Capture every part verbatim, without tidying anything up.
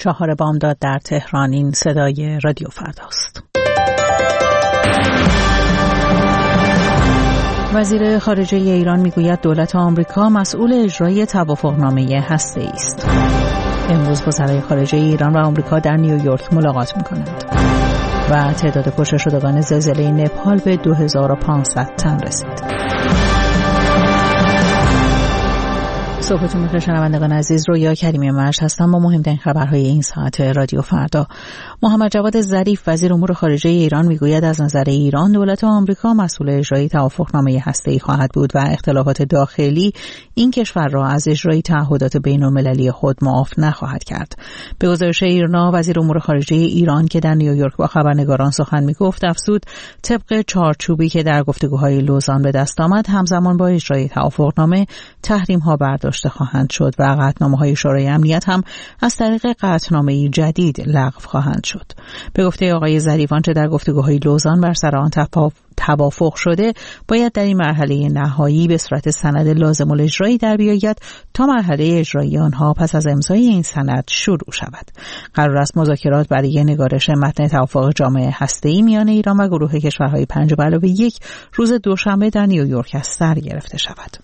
چهار بامداد در تهران. این صدای رادیو فرداست. وزیر خارجه ایران میگوید دولت آمریکا مسئول اجرای توافقنامه هسته‌ای است. امروز وزرای خارجه ایران و آمریکا در نیویورک ملاقات می‌کنند. و تعداد کشته شدگان زلزله نپال به دو هزار و پانصد تن رسید. صبحتون بخیر شنوندگان عزیز، رویا کریمی مرج هستم با مهمترین خبرهای این ساعت رادیو فردا. محمد جواد ظریف وزیر امور خارجه ایران میگوید از نظر ایران دولت آمریکا مسئول اجرای توافقنامه هسته‌ای خواهد بود و اختلافات داخلی این کشور را از اجرای تعهدات بین‌المللی خود معاف نخواهد کرد. به گزارش ایرنا وزیر امور خارجه ایران که در نیویورک با خبرنگاران سخن میگفت افزود طبق چارچوبی که در گفتگوهای لوزان به دست آمد همزمان با اجرای توافقنامه تحریم‌ها برداشته خواهند شد و قطعنامه‌های شورای امنیت هم از طریق قطعنامه‌ای جدید لغو خواهند شد. به گفته آقای ظریف آنچه در گفتگوهای لوزان بر سر آن توافق شده باید در این مرحله نهایی به صورت سند لازم الاجرایی در بیاید تا مرحله اجرایی آنها پس از امضای این سند شروع شود. قرار است مذاکرات برای نگارش متن توافق جامعه هسته‌ای میان ایران و گروه کشورهای پنج به علاوه یک روز دوشنبه در نیویورک از سر گرفته شود.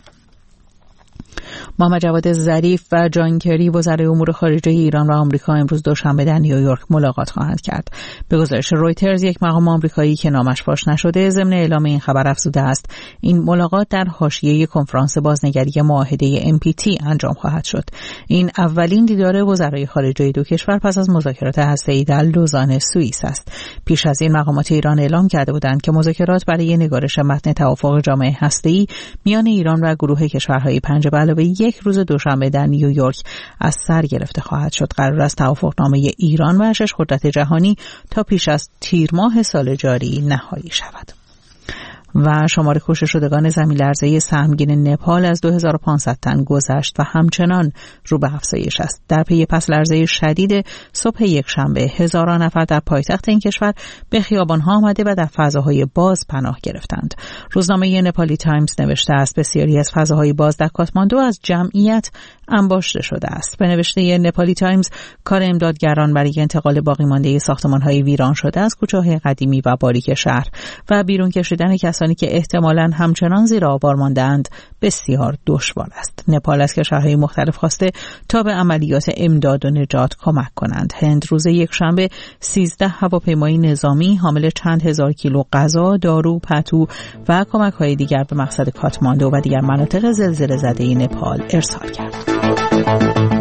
محمد جواد ظریف و جان کری وزرای امور خارجه ایران و آمریکا امروز دوشنبه در نیویورک ملاقات خواهند کرد. به گزارش رویترز یک مقام آمریکایی که نامش فاش نشده ضمن اعلام این خبر افزوده است این ملاقات در حاشیه کنفرانس بازنگری معاهده ام پی تی انجام خواهد شد. این اولین دیدار وزرای خارجه دو کشور پس از مذاکرات هسته‌ای در لوزان سوئیس است. پیش از این مقامات ایران اعلام کرده بودند که مذاکرات برای نگارش متن توافق جامعه هسته‌ای میان ایران و گروه کشورهای پنج به علاوه یک روز دوشنبه در نیویورک از سر گرفته خواهد شد. قرار است توافقنامه ایران و شش قدرت جهانی تا پیش از تیر ماه سال جاری نهایی شود. و شمار کشته شدگان زمین لرزه سهمگین نپال از دو هزار و پانصد تن گذشت و همچنان رو به افزایش است. در پی پس لرزه شدید صبح یکشنبه هزاران نفر در پایتخت این کشور به خیابان‌ها آمده و در فضاهای باز پناه گرفتند. روزنامه نپالی تایمز نوشته است بسیاری از فضاهای باز در کاتماندو از جمعیت انباشته شده است. به نوشته نپالی تایمز کار امدادگران برای انتقال باقی مانده ساختمان‌های ویران شده از کوچه‌های قدیمی و باریک شهر و بیرون کشیدن کسانی که احتمالاً همچنان زیر آوار مانده‌اند بسیار دشوار است. نپال از کشورهای مختلف خواسته تا به عملیات امداد و نجات کمک کنند. هند روز یکشنبه سیزده هواپیمای نظامی حامل چند هزار کیلو غذا، دارو، پتو و کمک‌های دیگر به مقصد کاتماندو و دیگر مناطق زلزله زده نپال ارسال کرد.